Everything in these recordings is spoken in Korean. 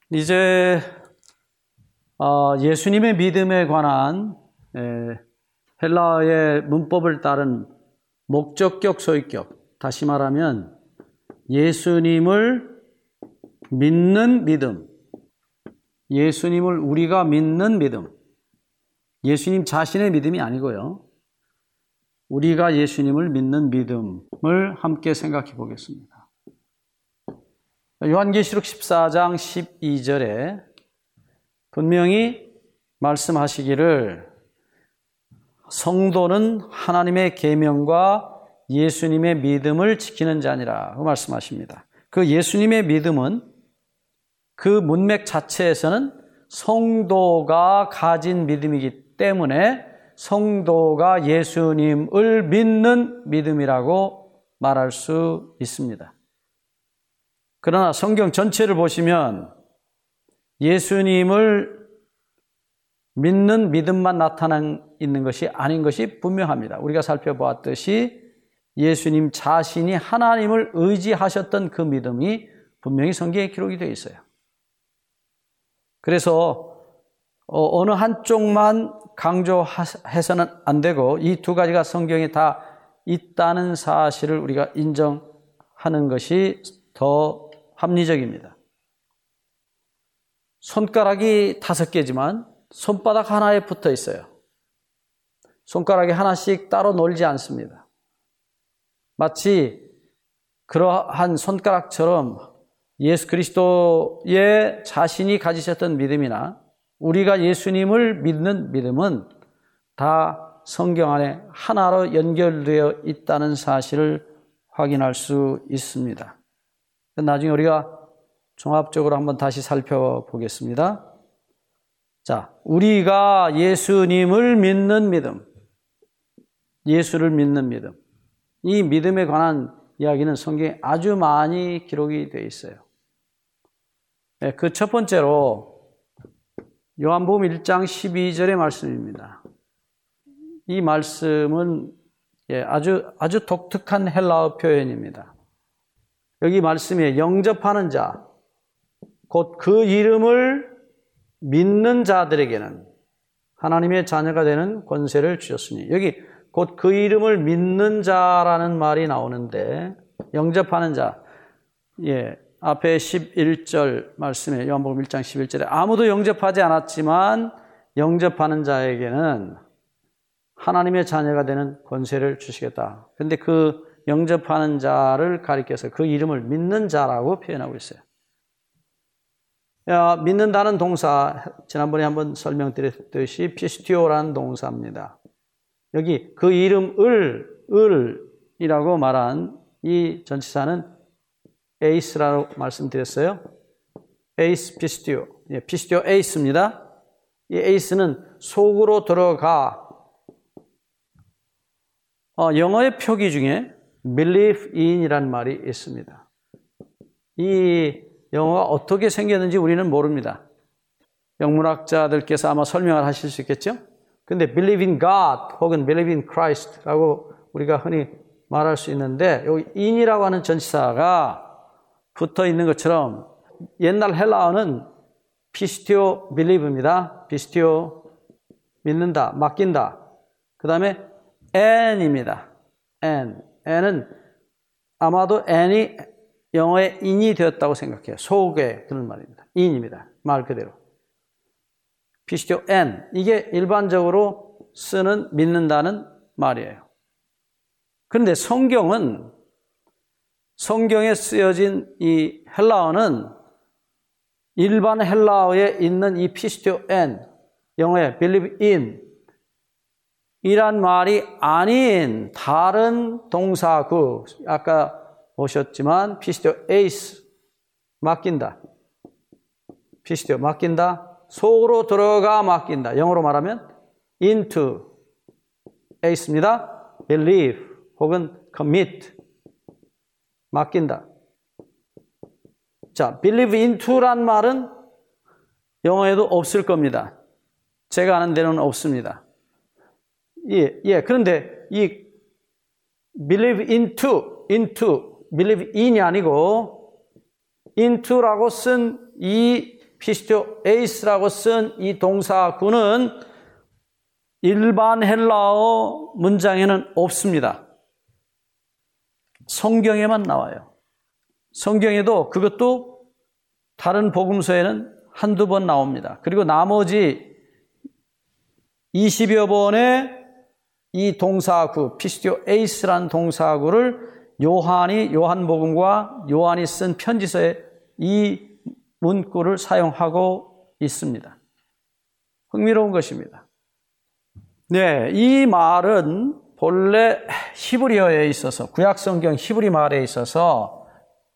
이제 예수님의 믿음에 관한 헬라어의 문법을 따른 목적격, 소유격, 다시 말하면 예수님을 믿는 믿음, 예수님을 우리가 믿는 믿음, 예수님 자신의 믿음이 아니고요. 우리가 예수님을 믿는 믿음을 함께 생각해 보겠습니다. 요한계시록 14장 12절에 분명히 말씀하시기를 성도는 하나님의 계명과 예수님의 믿음을 지키는 자니라 그 말씀하십니다. 그 예수님의 믿음은 그 문맥 자체에서는 성도가 가진 믿음이기 때문에 성도가 예수님을 믿는 믿음이라고 말할 수 있습니다. 그러나 성경 전체를 보시면 예수님을 믿는 믿음만 나타나 있는 것이 아닌 것이 분명합니다. 우리가 살펴보았듯이 예수님 자신이 하나님을 의지하셨던 그 믿음이 분명히 성경에 기록이 되어 있어요. 그래서 어느 한쪽만 강조해서는 안 되고 이 두 가지가 성경에 다 있다는 사실을 우리가 인정하는 것이 더 합리적입니다. 손가락이 5개지만 손바닥 하나에 붙어 있어요. 손가락이 하나씩 따로 놀지 않습니다. 마치 그러한 손가락처럼 예수 그리스도의 자신이 가지셨던 믿음이나 우리가 예수님을 믿는 믿음은 다 성경 안에 하나로 연결되어 있다는 사실을 확인할 수 있습니다. 나중에 우리가 종합적으로 한번 다시 살펴보겠습니다. 자, 우리가 예수님을 믿는 믿음, 예수를 믿는 믿음, 이 믿음에 관한 이야기는 성경에 아주 많이 기록이 되어 있어요. 그 첫 번째로 요한복음 1장 12절의 말씀입니다. 이 말씀은 아주 독특한 헬라어 표현입니다. 여기 말씀에 영접하는 자, 곧 그 이름을 믿는 자들에게는 하나님의 자녀가 되는 권세를 주셨으니, 여기 곧 그 이름을 믿는 자라는 말이 나오는데 영접하는 자, 앞에 11절 말씀에 요한복음 1장 11절에 아무도 영접하지 않았지만 영접하는 자에게는 하나님의 자녀가 되는 권세를 주시겠다. 그런데 그 영접하는 자를 가리켜서 그 이름을 믿는 자라고 표현하고 있어요. 믿는다는 동사, 지난번에 한번 설명드렸듯이 피스티오라는 동사입니다. 여기 그 이름을이라고 말한 이 전치사는 에이스라고 말씀드렸어요. 에이스 피스티오, 피스티오 에이스입니다. 이 에이스는 속으로 들어가. 영어의 표기 중에 believe in이라는 말이 있습니다. 이 영어가 어떻게 생겼는지 우리는 모릅니다. 영문학자들께서 아마 설명을 하실 수 있겠죠? 근데 believe in God 혹은 believe in Christ라고 우리가 흔히 말할 수 있는데 여기 in이라고 하는 전치사가 붙어 있는 것처럼 옛날 헬라어는 피스티오 believe입니다. 피스티오 믿는다, 맡긴다. 그 다음에 n입니다. n은 아마도 n이 영어의 in이 되었다고 생각해요. 속에 그런 말입니다. in입니다. 말 그대로. 피스티오 n, 이게 일반적으로 쓰는 믿는다는 말이에요. 그런데 성경에 쓰여진 이 헬라어는 일반 헬라어에 있는 이 피스티오 n, 영어의 believe in 이란 말이 아닌 다른 동사구, 아까 보셨지만 피스티오 에이스, 맡긴다. 피스티오, 맡긴다. 속으로 들어가 맡긴다. 영어로 말하면 into 에이스입니다. believe 혹은 commit, 맡긴다. 자, believe into란 말은 영어에도 없을 겁니다. 제가 아는 데는 없습니다. 그런데 이 believe into, believe in이 아니고 into라고 쓴 이 피스티오 에이스라고 쓴 이 동사구는 일반 헬라어 문장에는 없습니다. 성경에만 나와요. 성경에도 그것도 다른 복음서에는 한두 번 나옵니다. 그리고 나머지 20여 번의 이 동사구, 피스티오 에이스라는 동사구를 요한복음과 요한이 쓴 편지서에 이 문구를 사용하고 있습니다. 흥미로운 것입니다. 네, 이 말은 본래 히브리어에 있어서, 구약성경 히브리 말에 있어서,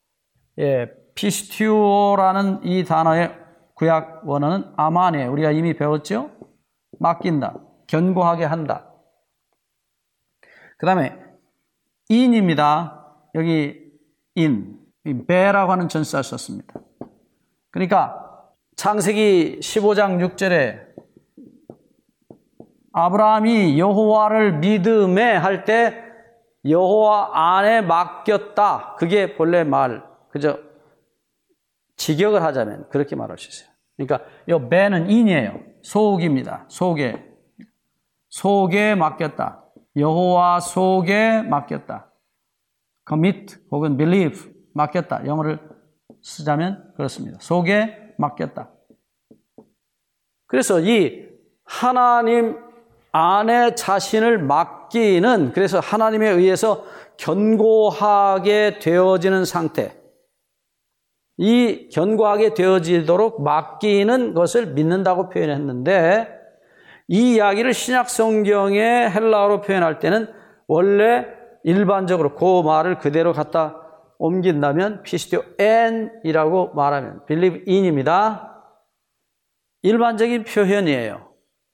피스티오라는 이 단어의 구약 원어는 아마네, 우리가 이미 배웠죠? 맡긴다, 견고하게 한다. 그 다음에 인입니다. 여기 베라고 하는 전사를 썼습니다. 그러니까 창세기 15장 6절에 아브라함이 여호와를 믿음에 할 때 여호와 안에 맡겼다. 그게 본래 말, 그저 직역을 하자면 그렇게 말할 수 있어요. 그러니까 이 베는 인이에요. 속입니다. 속에 맡겼다. 여호와 속에 맡겼다. commit 혹은 believe, 맡겼다. 영어를 쓰자면 그렇습니다. 속에 맡겼다. 그래서 이 하나님 안에 자신을 맡기는, 그래서 하나님에 의해서 견고하게 되어지는 상태, 이 견고하게 되어지도록 맡기는 것을 믿는다고 표현했는데, 이 이야기를 신약 성경의 헬라어로 표현할 때는 원래 일반적으로 그 말을 그대로 갖다 옮긴다면 피스티오 엔이라고 말하면 believe in입니다. 일반적인 표현이에요.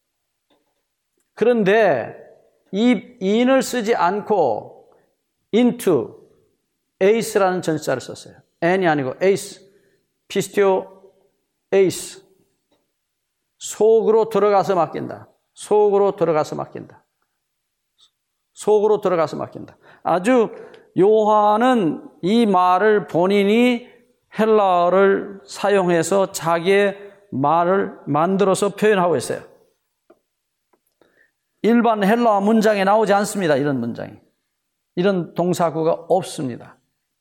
그런데 이 in을 쓰지 않고 into, ace라는 전치사를 썼어요. n이 아니고 ace, 피스티오 ace. 속으로 들어가서 맡긴다. 속으로 들어가서 맡긴다. 속으로 들어가서 맡긴다. 아주 요한은 이 말을 본인이 헬라어를 사용해서 자기의 말을 만들어서 표현하고 있어요. 일반 헬라어 문장에 나오지 않습니다. 이런 문장이. 이런 동사구가 없습니다.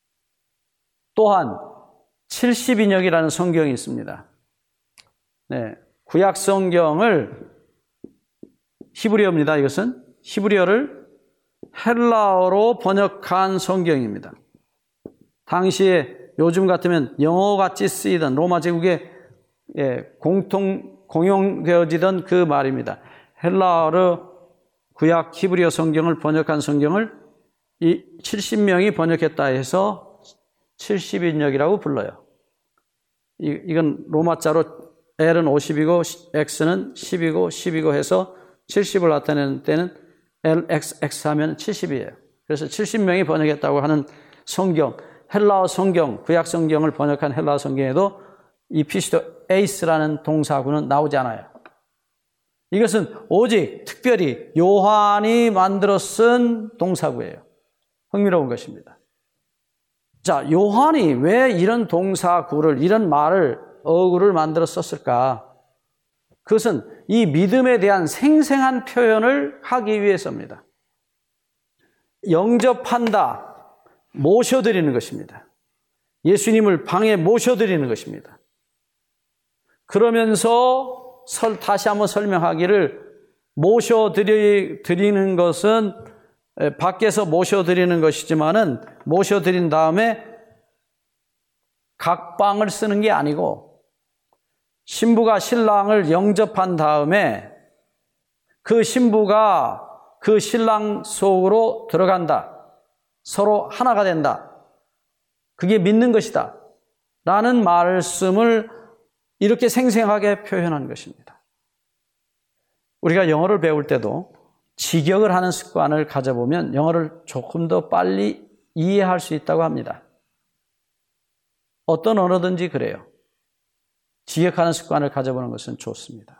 또한 70인역이라는 성경이 있습니다. 네, 구약 성경을 히브리어입니다. 이것은 히브리어를 헬라어로 번역한 성경입니다. 당시에 요즘 같으면 영어같이 쓰이던 로마 제국에 공용되어지던 그 말입니다. 헬라어로 구약 히브리어 성경을 번역한 성경을 이 70명이 번역했다 해서 70인역이라고 불러요. 이건 로마자로 L은 50이고 X는 10이고 10이고 해서 70을 나타내는 때는 LXX 하면 70이에요. 그래서 70명이 번역했다고 하는 성경, 헬라어 성경, 구약 성경을 번역한 헬라어 성경에도 이 피스토 에이스라는 동사구는 나오지 않아요. 이것은 오직 특별히 요한이 만들어 쓴 동사구예요. 흥미로운 것입니다. 자, 요한이 왜 이런 동사구를, 이런 말을, 어구를 만들어 썼을까? 그것은 이 믿음에 대한 생생한 표현을 하기 위해서입니다. 영접한다, 모셔드리는 것입니다. 예수님을 방에 모셔드리는 것입니다. 그러면서 다시 한번 설명하기를, 모셔드리는 것은 밖에서 모셔드리는 것이지만은 모셔드린 다음에 각방을 쓰는 게 아니고 신부가 신랑을 영접한 다음에 그 신부가 그 신랑 속으로 들어간다. 서로 하나가 된다. 그게 믿는 것이다. 라는 말씀을 이렇게 생생하게 표현한 것입니다. 우리가 영어를 배울 때도 직역을 하는 습관을 가져보면 영어를 조금 더 빨리 이해할 수 있다고 합니다. 어떤 언어든지 그래요. 직역하는 습관을 가져보는 것은 좋습니다.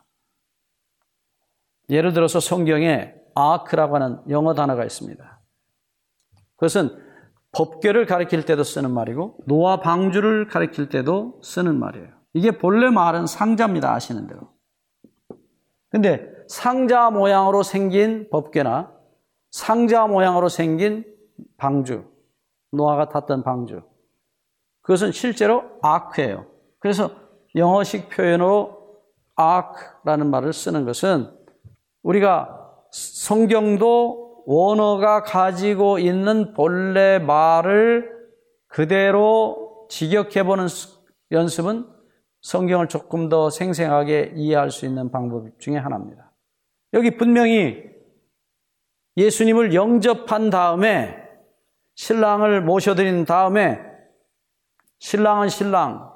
예를 들어서 성경에 아크라고 하는 영어 단어가 있습니다. 그것은 법궤를 가리킬 때도 쓰는 말이고 노아 방주를 가리킬 때도 쓰는 말이에요. 이게 본래 말은 상자입니다. 아시는 대로. 근데 상자 모양으로 생긴 법궤나 상자 모양으로 생긴 방주, 노아가 탔던 방주, 그것은 실제로 아크예요. 그래서 영어식 표현으로 아크라는 말을 쓰는 것은 우리가 성경도 원어가 가지고 있는 본래 말을 그대로 직역해보는 연습은 성경을 조금 더 생생하게 이해할 수 있는 방법 중에 하나입니다. 여기 분명히 예수님을 영접한 다음에 신랑을 모셔드린 다음에 신랑은 신랑,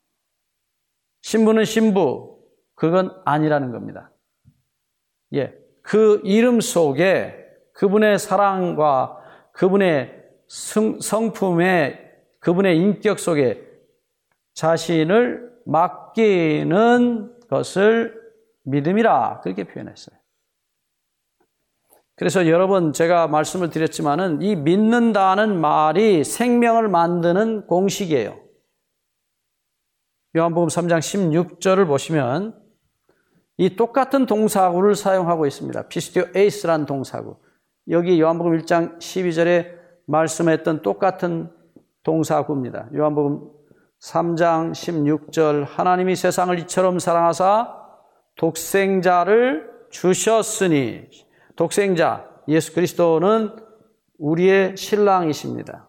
신부는 신부, 그건 아니라는 겁니다. 예, 그 이름 속에 그분의 사랑과 그분의 성품의 그분의 인격 속에 자신을 맡기는 것을 믿음이라 그렇게 표현했어요. 그래서 여러 번 제가 말씀을 드렸지만은 이 믿는다는 말이 생명을 만드는 공식이에요. 요한복음 3장 16절을 보시면 이 똑같은 동사구를 사용하고 있습니다. 피스티오 에이스라는 동사구. 여기 요한복음 1장 12절에 말씀했던 똑같은 동사구입니다. 요한복음 3장 16절 하나님이 세상을 이처럼 사랑하사 독생자를 주셨으니, 독생자 예수 그리스도는 우리의 신랑이십니다.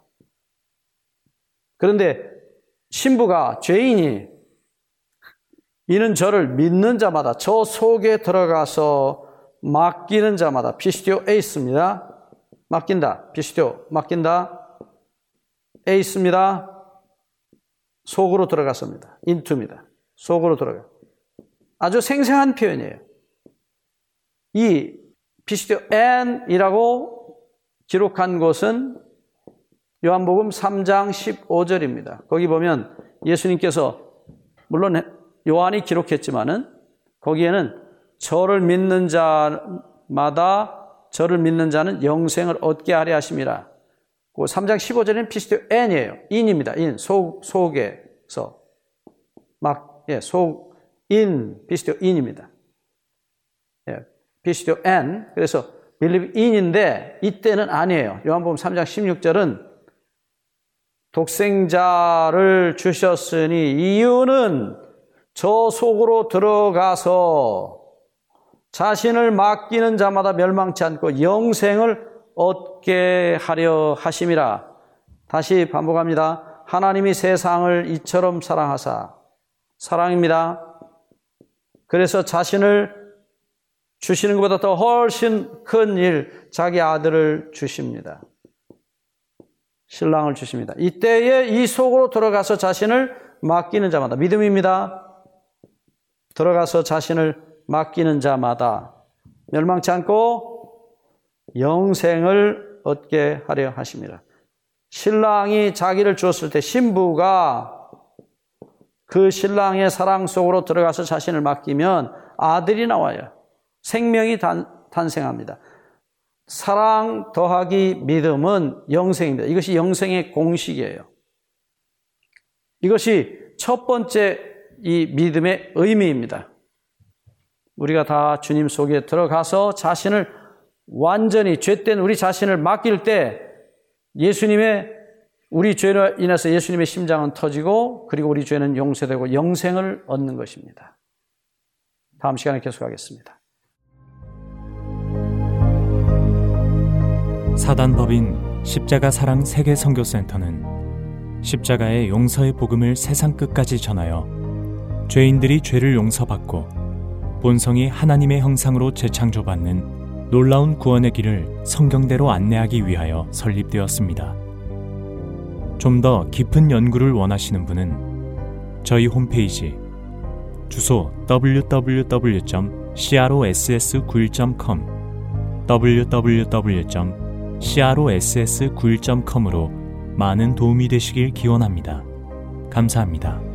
그런데 신부가 죄인이 이는 저를 믿는 자마다 저 속에 들어가서 맡기는 자마다 피스티오 에이스입니다. 맡긴다. 피스티오 맡긴다. 에이스입니다. 속으로 들어갔습니다. 인투입니다. 속으로 들어가. 아주 생생한 표현이에요. 이 피스티오 엔이라고 기록한 곳은 요한복음 3장 15절입니다. 거기 보면 예수님께서 물론 요한이 기록했지만은 거기에는 저를 믿는 자마다 저를 믿는 자는 영생을 얻게 하려 하심이라. 그 3장 15절에는 피스티오 엔이에요. 인입니다. 인, 속에서 피스티오 인입니다. 예, 피스티오 엔. 그래서 believe in인데 이때는 아니에요. 요한복음 3장 16절은 독생자를 주셨으니 이유는 저 속으로 들어가서 자신을 맡기는 자마다 멸망치 않고 영생을 얻게 하려 하심이라. 다시 반복합니다. 하나님이 세상을 이처럼 사랑하사, 사랑입니다. 그래서 자신을 주시는 것보다 더 훨씬 큰 일, 자기 아들을 주십니다. 신랑을 주십니다. 이때에 이 속으로 들어가서 자신을 맡기는 자마다, 믿음입니다. 들어가서 자신을 맡기는 자마다 멸망치 않고 영생을 얻게 하려 하십니다. 신랑이 자기를 주었을 때 신부가 그 신랑의 사랑 속으로 들어가서 자신을 맡기면 아들이 나와요. 생명이 탄생합니다. 사랑 더하기 믿음은 영생입니다. 이것이 영생의 공식이에요. 이것이 첫 번째 이 믿음의 의미입니다. 우리가 다 주님 속에 들어가서 자신을 완전히 죄된 우리 자신을 맡길 때 예수님의 우리 죄로 인해서 예수님의 심장은 터지고 그리고 우리 죄는 용서되고 영생을 얻는 것입니다. 다음 시간에 계속하겠습니다. 사단법인 십자가 사랑 세계 선교센터는 십자가의 용서의 복음을 세상 끝까지 전하여 죄인들이 죄를 용서받고 본성이 하나님의 형상으로 재창조받는 놀라운 구원의 길을 성경대로 안내하기 위하여 설립되었습니다. 좀 더 깊은 연구를 원하시는 분은 저희 홈페이지 주소 www.cross91.com www.cross91.com으로 많은 도움이 되시길 기원합니다. 감사합니다.